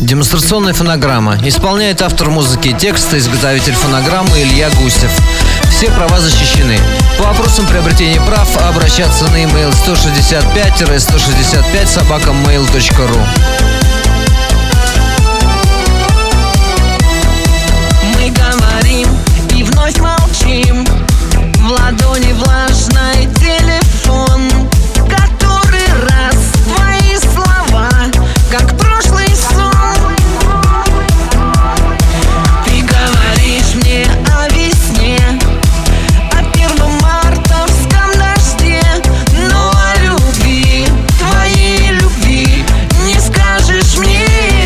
Демонстрационная фонограмма. Исполняет автор музыки и текста, изготовитель фонограммы Илья Гусев. Все права защищены. По вопросам приобретения прав обращаться на e-mail 165-165@mail.ru. Мы говорим и вновь молчим. В ладони влажный телефон. Который раз твои слова, как прошлый сон. Ты говоришь мне о весне, о 1 мартовском дожде. Но о любви, твоей любви не скажешь мне.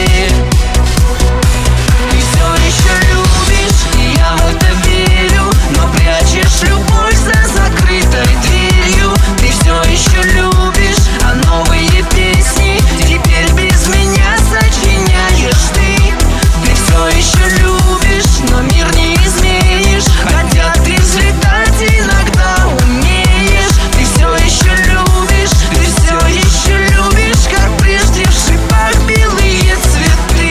Ты все еще любишь, и я в это верю, но прячешь любовь за закрытой дверью. Ты все еще любишь, а новые песни теперь без меня сочиняешь ты. Ты все еще любишь, но мир не изменишь, хотя ты взлетать иногда умеешь. Ты все еще любишь, как прежде в шипах белые цветы.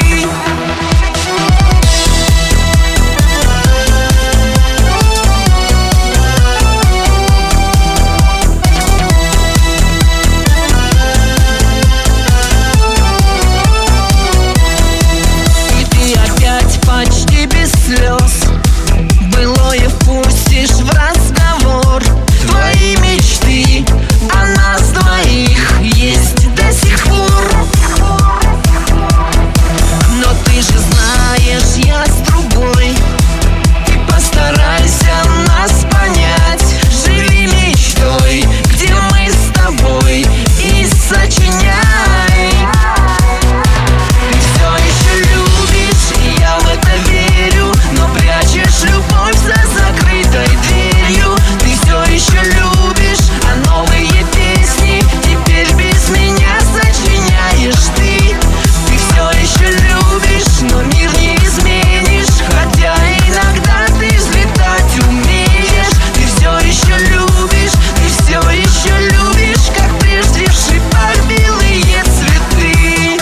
И ты опять почти без слез былое впустишь в разговор. Твои мечты о нас двоих есть до сих пор. Но ты же знаешь, я с другой. Ты постарайся нас понять. Живи мечтой, где мы с тобой, и сочиняй. Ты все еще любишь, и я в это верю, но прячешь любовь за закрытой дверью. Ты все еще любишь, а новые песни теперь без меня сочиняешь ты. Ты все еще любишь, но мир не изменишь, хотя иногда ты взлетать умеешь. Ты все еще любишь, как прежде в шипах белые цветы.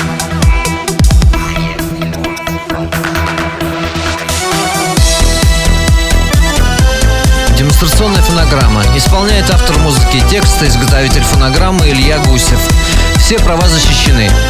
Демонстрационная фонограмма. Исполняет автор музыки и текста, изготовитель фонограммы Илья Гусев. Все права защищены.